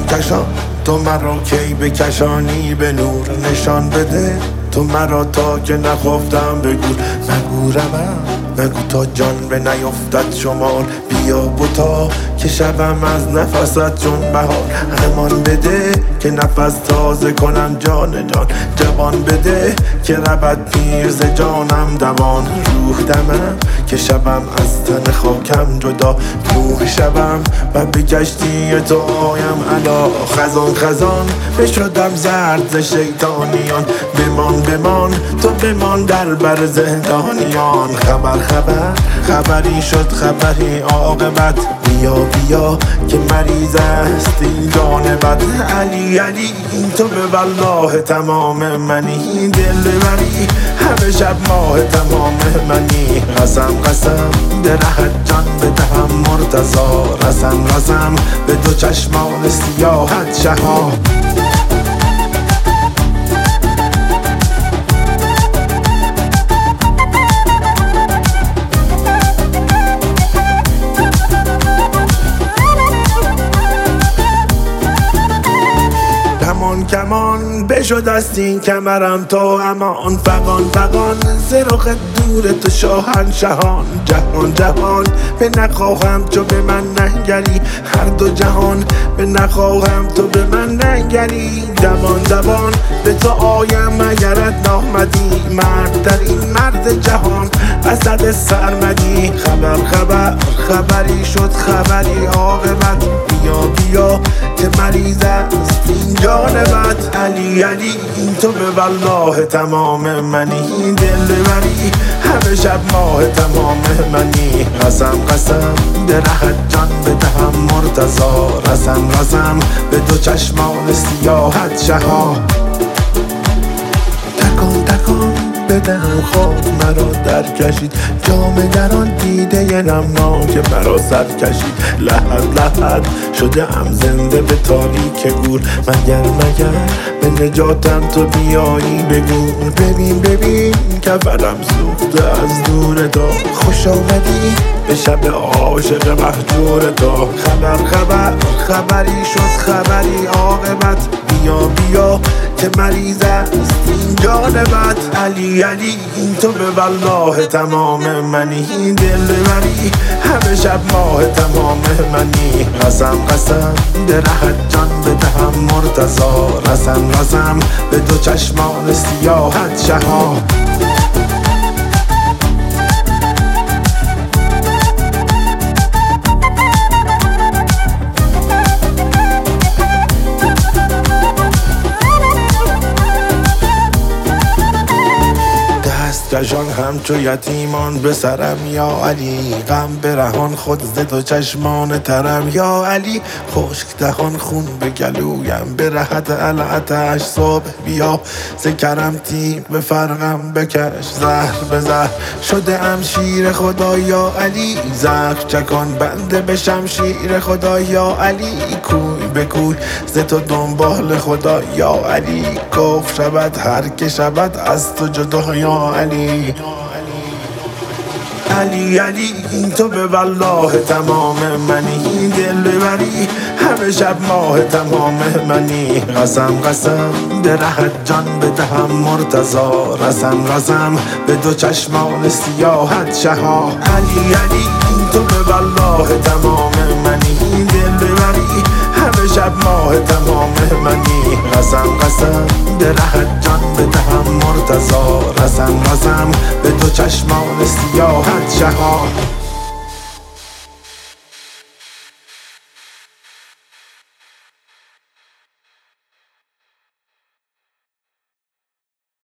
کشان تو مرا کی بکشانی به نور نشان بده تو مرا تا که نخفتم بگو نگورم نگو تا جان به نیفتد شمار بیا بوتا که شبم از نفست چون بهار امان بده که نفس تازه کنم جان جوان بده که ربط پیر ز جانم دوان روح دمم که شبم از تن خاکم جدا نوح شبم و به کشتی تو آیم علا خزان بشدم زرد ز شیطانیان بمان تو بمان در بر زندانیان خبری شد خبری عاقبت بیا که مریض است این جان بد علی تو به والله تمام منی دل بری همه شب ماه تمام منی قسم درهت جان بدهم مرتضا رسم به دو چشمان سیاهت شها کمان بشد است این کمرم تو امان فقان ز رخ دور تو شاهنشهان جهان به نخواهم تو به من ننگری هر دو جهان به نخواهم تو به من ننگری دوان به تو آیم اگرت نامدی مرد در این مرد جهان اسد سرمدی خبری شد خبری عاقبت بیا که مریض است این جان بد علی تو به والله تمام منی دل بری همه شب ماه تمام منی قسم درهت جان بدهم مرتضا رسم به دو چشمان سیاهت شها تکان بدهم خاک مرا در کشید جام در آن دیده نمناک مرا سر کشید لحد شده ام زنده به تاریک گور مگر به نجاتم تو بیایی بگو ببین کفرم سوخته از دور تو خوش آمدی به شب عاشق مهجور تو خبری شد خبری عاقبت بیا که مریض است این جان بد علی تو به والله تمام منی دل بری همه شب ماه تمام منی قسم درهت جان بدهم مرتضا رسم به دو چشمان سیاهت شها کشان همچو یتیمان به سرم یا علی غم برهان خود ز دو چشمان ترم یا علی خشک دهان خون به گلویم برهت العتش صبح بیا ز کرم تیغ به فرقم بکش زهر به زهر شده ام شیر خدا یا علی زخم چکان بنده به شمشیر خدا یا علی کوی به کوی ز تو دنبال خدا یا علی کفر شود هر که شود از تو جدا یا علی تو به والله تمام منی دل بری همه شب ماه تمام منی قسم درهت جان بدهم مرتضا رسم به دو چشمان سیاهت شها علی تو به والله تمام منی دل بری همه شب ماه تمام منی قسم درهت جان بدهم مرتضا رسم به دو چشمان سیاهت شها